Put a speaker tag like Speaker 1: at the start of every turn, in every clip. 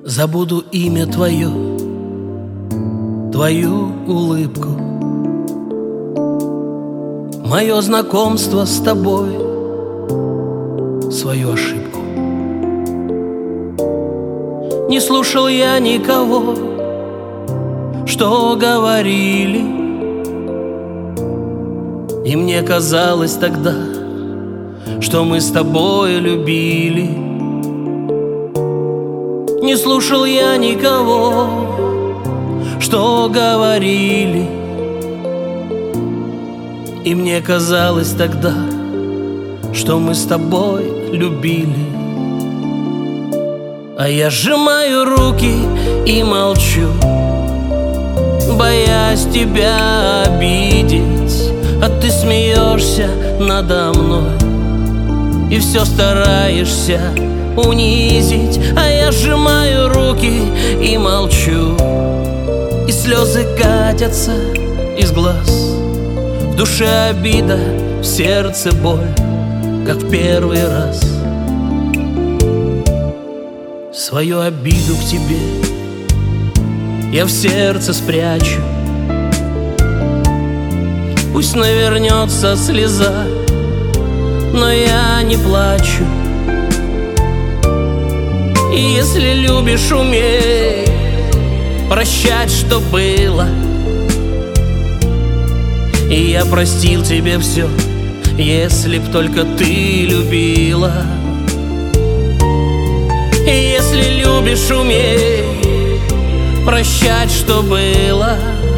Speaker 1: Забуду имя твое, твою улыбку, мое знакомство с тобой, свою ошибку. Не слушал я никого, что говорили, и мне казалось тогда, что мы с тобой любили. Не слушал я никого, что говорили, и мне казалось тогда, что мы с тобой любили. А я сжимаю руки и молчу, боясь тебя обидеть. А ты смеешься надо мной и все стараешься унизить. А я сжимаю руки и молчу, и слезы катятся из глаз. В душе обида, в сердце боль, как в первый раз. Свою обиду к тебе я в сердце спрячу. Пусть навернется слеза, но я не плачу. И если любишь, умей прощать, что было. И я простил тебе все, если б только ты любила. И если любишь, умей прощать, что было.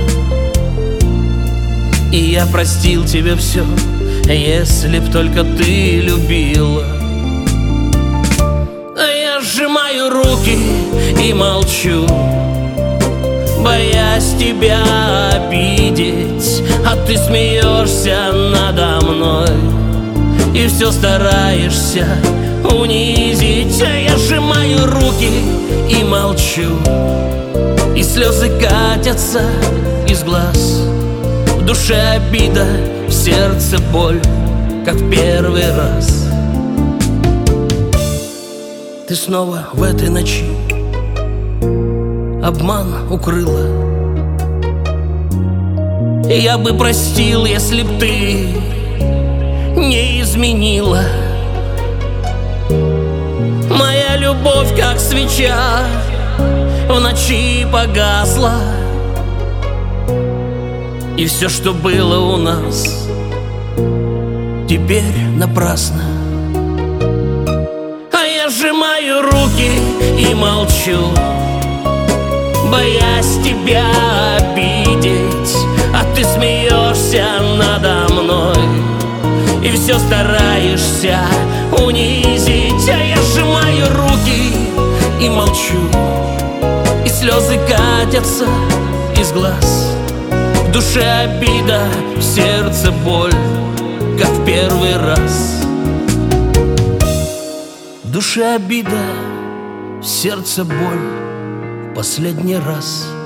Speaker 1: И я простил тебе все, если б только ты любила. А я сжимаю руки и молчу, боясь тебя обидеть. А ты смеешься надо мной и все стараешься унизить. А я сжимаю руки и молчу, и слезы катятся из глаз. В душе обида, в сердце боль, как в первый раз. Ты снова в этой ночи обман укрыла. И я бы простил, если б ты не изменила. Моя любовь, как свеча, в ночи погасла. И все, что было у нас, теперь напрасно. А я сжимаю руки и молчу, боясь тебя обидеть. А ты смеешься надо мной и все стараешься унизить. А я сжимаю руки и молчу, и слезы катятся из глаз. В душе обида, в сердце боль, как в первый раз. В душе обида, в сердце боль, в последний раз.